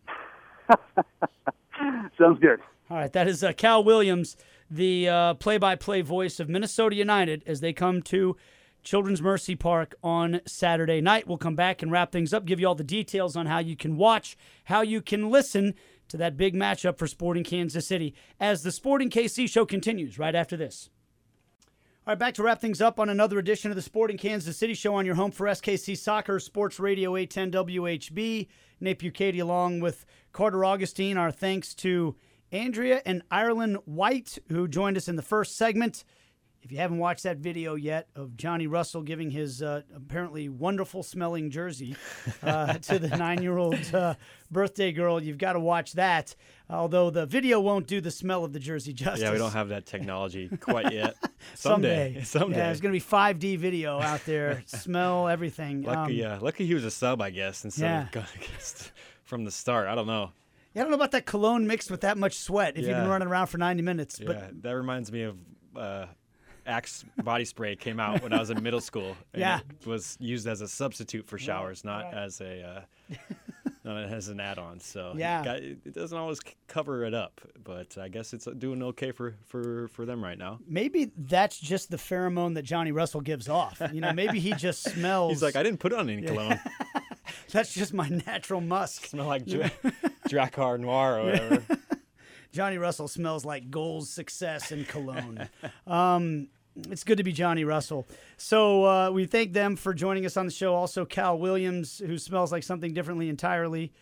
Sounds good. All right. That is uh, Cal Williams, the uh, play-by-play voice of Minnesota United as they come to Children's Mercy Park on Saturday night. We'll come back and wrap things up, give you all the details on how you can watch, how you can listen to that big matchup for Sporting Kansas City as the Sporting K C show continues right after this. All right, back to wrap things up on another edition of the Sporting Kansas City Show on your home for S K C Soccer, Sports Radio eight ten W H B. Nate Bucati along with Carter Augustine. Our thanks to Andrea and Ireland White, who joined us in the first segment. If you haven't watched that video yet of Johnny Russell giving his uh, apparently wonderful smelling jersey uh, to the nine-year-old uh, birthday girl, you've got to watch that. Although the video won't do the smell of the jersey justice. Yeah, we don't have that technology quite yet. Someday. Someday. Someday. Yeah, there's going to be five D video out there. Smell everything. Lucky, Um, yeah. Lucky he was a sub, I guess, instead Yeah. of going against from the start. I don't know. Yeah, I don't know about that cologne mixed with that much sweat if you've been Yeah. running around for ninety minutes. But Yeah, that reminds me of uh, Axe body spray came out when I was in middle school. And Yeah. it was used as a substitute for showers, not right. as a uh, not as an add-on. So Yeah. it, got- it doesn't always c- cover it up, but I guess it's doing okay for, for, for them right now. maybe that's just the pheromone that Johnny Russell gives off. You know, maybe he just smells. He's like, I didn't put on any cologne. That's just my natural musk. Smell like Dra- Drakkar Noir or whatever. Johnny Russell smells like goals, success, and cologne. um, it's good to be Johnny Russell. So uh, we thank them for joining us on the show. Also, Cal Williams, who smells like something differently entirely.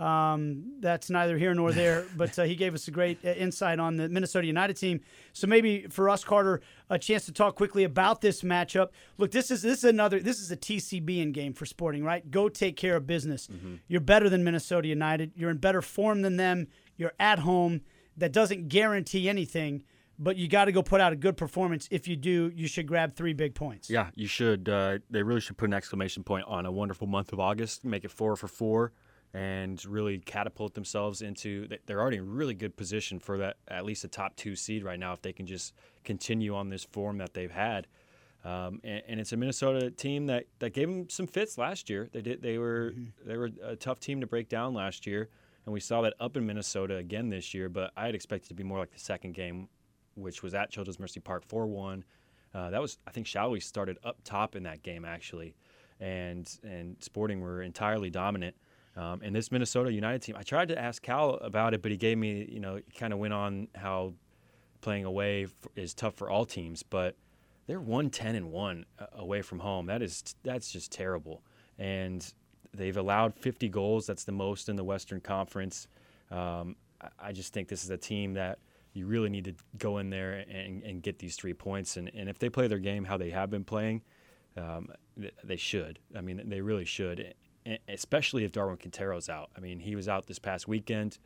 Um, that's neither here nor there, but uh, he gave us a great uh, insight on the Minnesota United team. So maybe for us, Carter, a chance to talk quickly about this matchup. Look, this is this is another this is a T C B in game for Sporting, right? Go take care of business. Mm-hmm. You're better than Minnesota United. You're in better form than them. You're at home. That doesn't guarantee anything, but you got to go put out a good performance. If you do, you should grab three big points. Yeah, you should. Uh, they really should put an exclamation point on a wonderful month of August, make it four for four, and really catapult themselves into. They're already in really good position for that, at least a top two seed right now, if they can just continue on this form that they've had. Um, and, and it's a Minnesota team that, that gave them some fits last year. They did. They were mm-hmm. they were a tough team to break down last year, and we saw that up in Minnesota again this year. But I had expected it to be more like the second game, which was at Children's Mercy Park, four one. Uh, that was, I think, Shallowee started up top in that game, actually. And and Sporting were entirely dominant. Um, and this Minnesota United team, I tried to ask Cal about it, but he gave me, you know, he kind of went on how playing away f- is tough for all teams. But they're one ten and one away from home. That is, that's just terrible. And they've allowed fifty goals. That's the most in the Western Conference. Um, I, I just think this is a team that you really need to go in there and, and get these three points. And, and if they play their game how they have been playing, um, they should. I mean, they really should, especially if Darwin Quintero's out. I mean, he was out this past weekend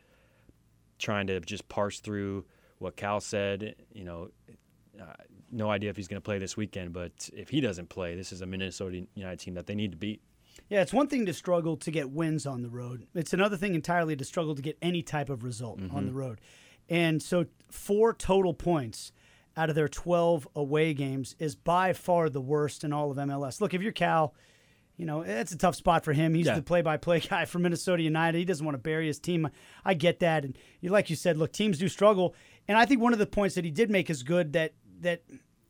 trying to just parse through what Cal said. You know, uh, no idea if he's going to play this weekend, but if he doesn't play, this is a Minnesota United team that they need to beat. Yeah, it's one thing to struggle to get wins on the road. It's another thing entirely to struggle to get any type of result mm-hmm. on the road. And so four total points out of their twelve away games is by far the worst in all of M L S. Look, if you're Cal, you know, it's a tough spot for him. He's yeah. the play-by-play guy for Minnesota United. He doesn't want to bury his team. I get that. And like you said, look, teams do struggle. And I think one of the points that he did make is good, that that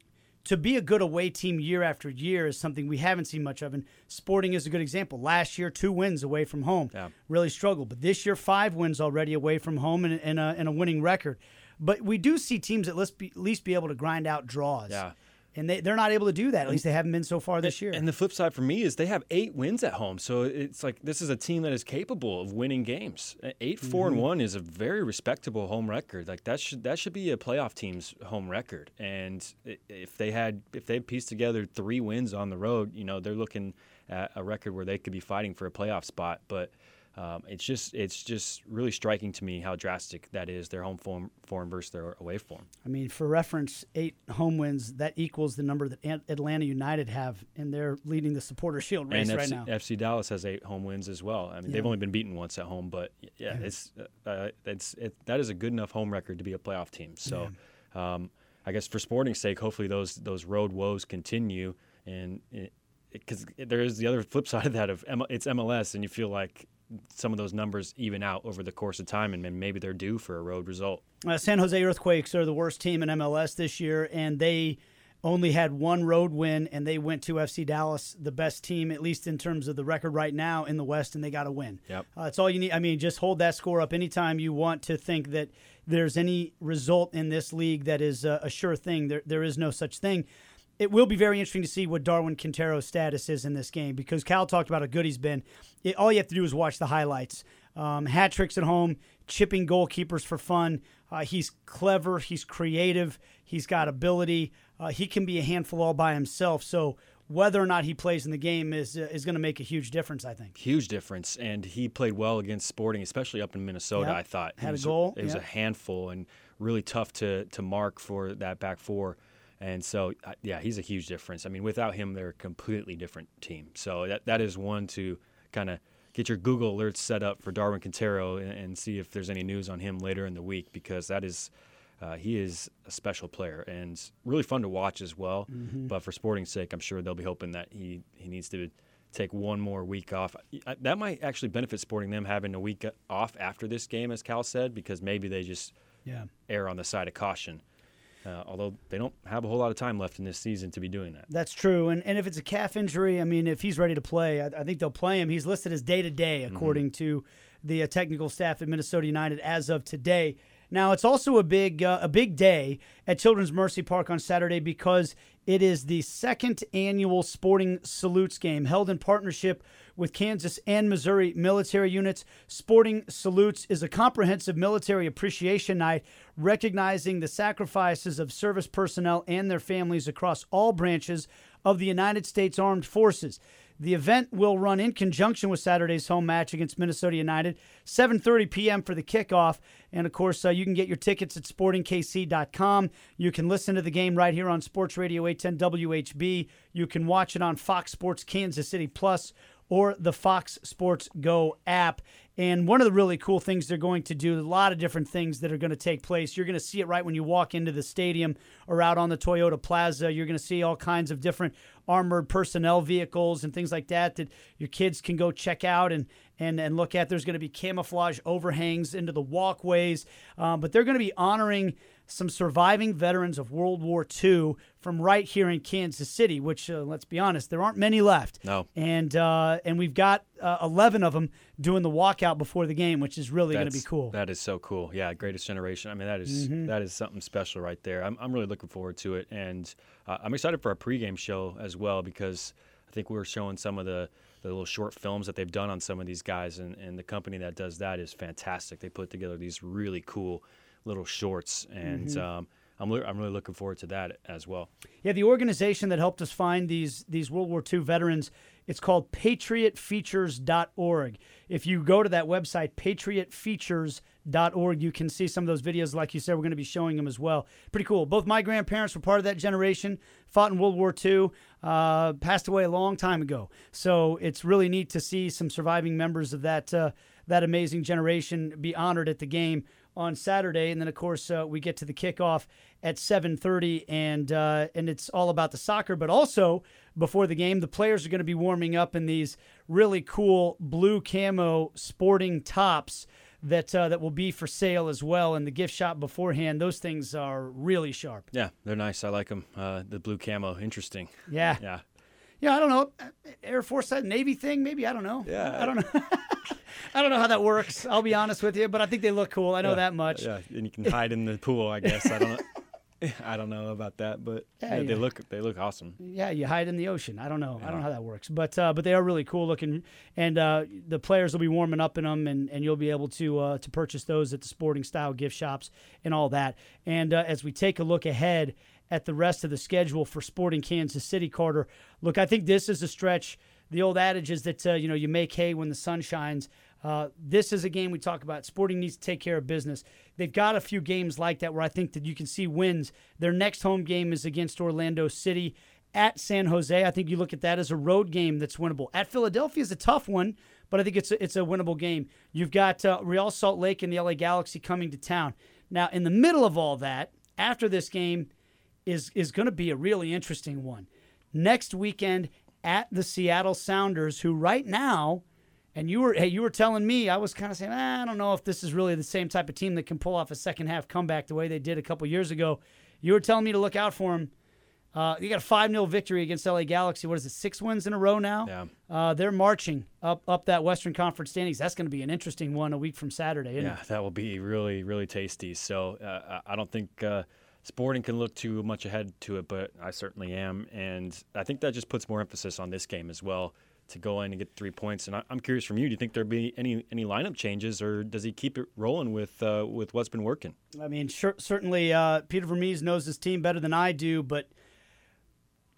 to be a good away team year after year is something we haven't seen much of. And Sporting is a good example. Last year, two wins away from home. Yeah. Really struggled. But this year, five wins already away from home and, and, a, and a winning record. But we do see teams at least be, at least be able to grind out draws. Yeah. And they, they're not able to do that. At least they haven't been so far this year. And the flip side for me is they have eight wins at home. So it's like this is a team that is capable of winning games. Eight, four, mm-hmm. and one is a very respectable home record. Like that should that should be a playoff team's home record. And if they had if they pieced together three wins on the road, you know, they're looking at a record where they could be fighting for a playoff spot. But Um, it's just it's just really striking to me how drastic that is, their home form, form versus their away form. I mean, for reference, eight home wins, that equals the number that Atlanta United have, and they're leading the Supporter Shield race and right F C, now. F C Dallas has eight home wins as well. I mean, yeah. they've only been beaten once at home, but yeah, yeah. it's uh, it's it, that is a good enough home record to be a playoff team. So, yeah. um, I guess for Sporting's sake, hopefully those those road woes continue, and because there is the other flip side of that of M- it's M L S, and you feel like some of those numbers even out over the course of time, and maybe they're due for a road result. Uh, San Jose Earthquakes are the worst team in M L S this year, and they only had one road win, and they went to F C Dallas, the best team, at least in terms of the record right now in the West, and they got a win. Yep. Uh, that's all you need. I mean, just hold that score up anytime you want to think that there's any result in this league that is a, a sure thing. There, there is no such thing. It will be very interesting to see what Darwin Quintero's status is in this game, because Cal talked about how good he's been. It, all you have to do is watch the highlights. Um, hat tricks at home, chipping goalkeepers for fun. Uh, he's clever. He's creative. He's got ability. uh, he can be a handful all by himself. So whether or not he plays in the game is uh, is going to make a huge difference, I think. Huge difference, and he played well against Sporting, especially up in Minnesota. Yep. I thought Had He a was, goal. It was Yep. a handful and really tough to to mark for that back four. And so, uh, yeah, he's a huge difference. I mean, without him, they're a completely different team. So that that is one to kind of get your Google alerts set up for Darwin Quintero and, and see if there's any news on him later in the week, because that is uh, he is a special player and really fun to watch as well. Mm-hmm. But for Sporting's sake, I'm sure they'll be hoping that he, he needs to take one more week off. I- That might actually benefit Sporting, them having a week off after this game, as Cal said, because maybe they just Yeah. err on the side of caution. Uh, although they don't have a whole lot of time left in this season to be doing that. That's true. And and if it's a calf injury, I mean, if he's ready to play, I, I think they'll play him. He's listed as day-to-day, according mm-hmm. to the uh, technical staff at Minnesota United as of today. Now, it's also a big uh, a big day at Children's Mercy Park on Saturday because it is the second annual Sporting Salutes game held in partnership with Kansas and Missouri military units. Sporting Salutes is a comprehensive military appreciation night recognizing the sacrifices of service personnel and their families across all branches of the United States Armed Forces. The event will run in conjunction with Saturday's home match against Minnesota United, seven thirty p.m. for the kickoff. And, of course, uh, you can get your tickets at sporting k c dot com. You can listen to the game right here on Sports Radio eight ten W H B. You can watch it on Fox Sports Kansas City Plus or the Fox Sports Go app. And one of the really cool things they're going to do, a lot of different things that are going to take place. You're going to see it right when you walk into the stadium or out on the Toyota Plaza. You're going to see all kinds of different armored personnel vehicles and things like that that your kids can go check out and and, and look at. There's going to be camouflage overhangs into the walkways. Um, but they're going to be honoring some surviving veterans of World War Two from right here in Kansas City, which, uh, let's be honest, there aren't many left. No. And uh, and we've got uh, eleven of them doing the walkout before the game, which is really going to be cool. That is so cool. Yeah, Greatest Generation. I mean, that is mm-hmm. that is something special right there. I'm I'm really looking forward to it, and uh, I'm excited for our pregame show as well because I think we were showing some of the, the little short films that they've done on some of these guys, and, and the company that does that is fantastic. They put together these really cool little shorts, and mm-hmm. um, I'm li- I'm really looking forward to that as well. Yeah, the organization that helped us find these these World War Two veterans, it's called patriot features dot org. If you go to that website, patriot features dot org, you can see some of those videos. Like you said, we're going to be showing them as well. Pretty cool. Both my grandparents were part of that generation, fought in World War Two, uh, passed away a long time ago. So it's really neat to see some surviving members of that uh, that amazing generation be honored at the game on Saturday. And then, of course, uh, we get to the kickoff at seven thirty, and uh, and it's all about the soccer. But also, before the game, the players are going to be warming up in these really cool blue camo sporting tops that uh, that will be for sale as well in the gift shop beforehand. Those things are really sharp. Yeah, they're nice. I like them. Uh, the blue camo, interesting. Yeah. Yeah. Yeah, I don't know. Air Force, that Navy thing, maybe? I don't know. Yeah. I don't know. I don't know how that works. I'll be honest with you, but I think they look cool. I know yeah, that much. Yeah, and you can hide in the pool, I guess. I don't know. I don't know about that, but yeah, yeah, yeah. they look they look awesome. Yeah, you hide in the ocean. I don't know. Yeah. I don't know how that works, but uh, but they are really cool looking, and uh, the players will be warming up in them, and, and you'll be able to uh, to purchase those at the Sporting Style gift shops and all that. And uh, as we take a look ahead at the rest of the schedule for Sporting Kansas City, Carter, look, I think this is a stretch. The old adage is that uh, you know you make hay when the sun shines. Uh, this is a game we talk about. Sporting needs to take care of business. They've got a few games like that where I think that you can see wins. Their next home game is against Orlando City at San Jose. I think you look at that as a road game that's winnable. At Philadelphia is a tough one, but I think it's a, it's a winnable game. You've got uh, Real Salt Lake and the L A Galaxy coming to town. Now, in the middle of all that, after this game is, is going to be a really interesting one. Next weekend at the Seattle Sounders, who right now, and you were hey, you were telling me, I was kind of saying, ah, I don't know if this is really the same type of team that can pull off a second half comeback the way they did a couple years ago. You were telling me to look out for them. Uh, you got a five nil victory against L A Galaxy. What is it, six wins in a row now? Yeah. Uh, they're marching up up that Western Conference standings. That's going to be an interesting one a week from Saturday, isn't yeah, it? that will be really, really tasty. So uh, I don't think uh, Sporting can look too much ahead to it, but I certainly am. And I think that just puts more emphasis on this game as well, to go in and get three points. And I, I'm curious from you, do you think there'll be any any lineup changes, or does he keep it rolling with uh, with what's been working? I mean, sure, certainly uh, Peter Vermees knows his team better than I do, but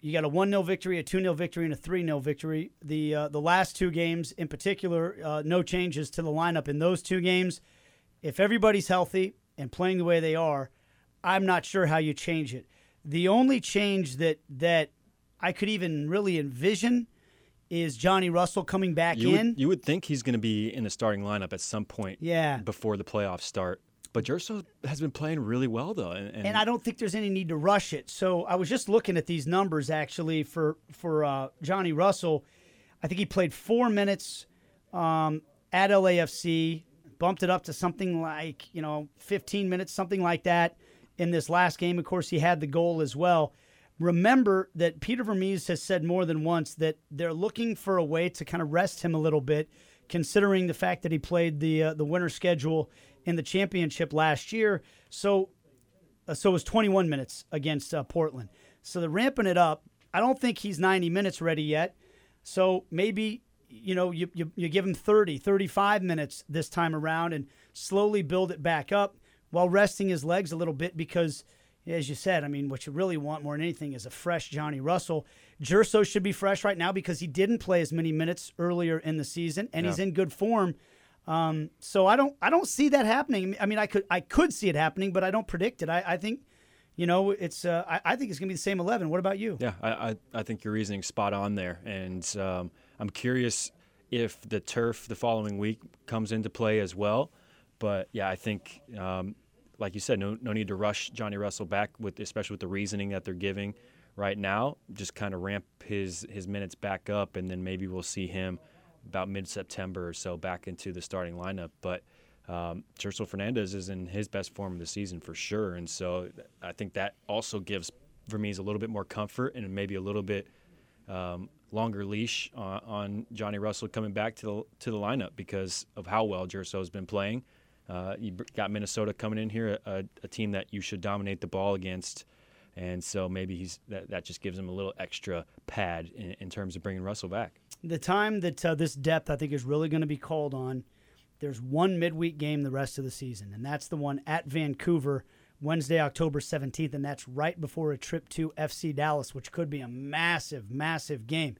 you got a one nil victory, a two nil victory, and a three nil victory. The uh, the last two games in particular, uh, no changes to the lineup in those two games. If everybody's healthy and playing the way they are, I'm not sure how you change it. The only change that that I could even really envision is Johnny Russell coming back you in. Would, you would think he's going to be in the starting lineup at some point yeah. before the playoffs start. But Jerso has been playing really well, though. And, and, and I don't think there's any need to rush it. So I was just looking at these numbers, actually, for, for uh, Johnny Russell. I think he played four minutes um, at L A F C, bumped it up to something like, you know, fifteen minutes, something like that in this last game. Of course, he had the goal as well. Remember that Peter Vermes has said more than once that they're looking for a way to kind of rest him a little bit, considering the fact that he played the uh, the winter schedule in the championship last year. So, uh, so it was twenty-one minutes against uh, Portland. So they're ramping it up. I don't think he's ninety minutes ready yet. So maybe, you know, you, you, you give him thirty, thirty-five minutes this time around and slowly build it back up while resting his legs a little bit because, as you said, I mean, what you really want more than anything is a fresh Johnny Russell. Jerso should be fresh right now because he didn't play as many minutes earlier in the season, and yeah. he's in good form. Um, so I don't, I don't see that happening. I mean, I could, I could see it happening, but I don't predict it. I, I think, you know, it's, uh, I, I think it's gonna be the same eleven. What about you? Yeah, I, I, I think your reasoning's spot on there, and um, I'm curious if the turf the following week comes into play as well. But yeah, I think. Um, Like you said, no no need to rush Johnny Russell back, with especially with the reasoning that they're giving right now. Just kind of ramp his, his minutes back up, and then maybe we'll see him about mid-September or so back into the starting lineup. But um, Jerso Fernandez is in his best form of the season for sure, and so I think that also gives Vermes a little bit more comfort and maybe a little bit um, longer leash on, on Johnny Russell coming back to the, to the lineup because of how well Jerso has been playing. Uh, you got Minnesota coming in here, a, a team that you should dominate the ball against, and so maybe he's that, that just gives him a little extra pad in, in terms of bringing Russell back. The time that uh, this depth, I think, is really going to be called on, there's one midweek game the rest of the season, and that's the one at Vancouver, Wednesday, October seventeenth, and that's right before a trip to F C Dallas, which could be a massive, massive game.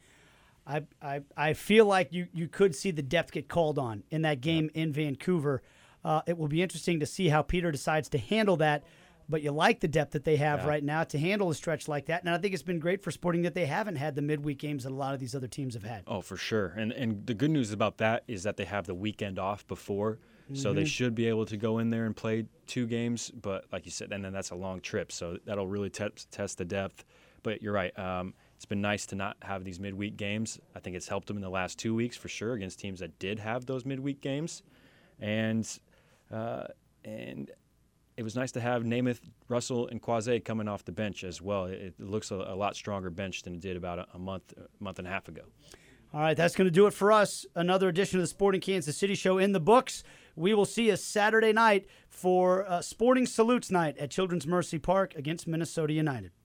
I I, I feel like you, you could see the depth get called on in that game yeah. in Vancouver. Uh, it will be interesting to see how Peter decides to handle that, but you like the depth that they have yeah. right now to handle a stretch like that. And I think it's been great for Sporting that they haven't had the midweek games that a lot of these other teams have had. Oh, for sure. And and the good news about that is that they have the weekend off before, mm-hmm. so they should be able to go in there and play two games. But like you said, and then that's a long trip, so that'll really te- test the depth. But you're right. Um, it's been nice to not have these midweek games. I think it's helped them in the last two weeks for sure against teams that did have those midweek games. And Uh, and it was nice to have Namath, Russell, and Quase coming off the bench as well. It, it looks a, a lot stronger bench than it did about a, a month, a month and a half ago. All right, that's going to do it for us. Another edition of the Sporting Kansas City Show in the books. We will see you Saturday night for uh, Sporting Salutes Night at Children's Mercy Park against Minnesota United.